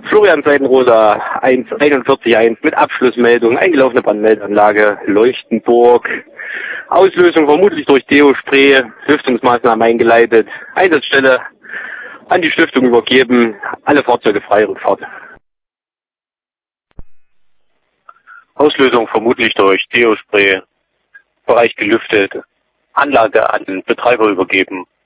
Florian Seidenrosa 141.1 mit Abschlussmeldung, eingelaufene Brandmeldeanlage Leuchtenburg. Auslösung vermutlich durch Deo-Spray, Lüftungsmaßnahmen eingeleitet, Einsatzstelle an die Stiftung übergeben, alle Fahrzeuge frei, Rückfahrt. Auslösung vermutlich durch Deo-Spray, Bereich gelüftet, Anlage an Betreiber übergeben.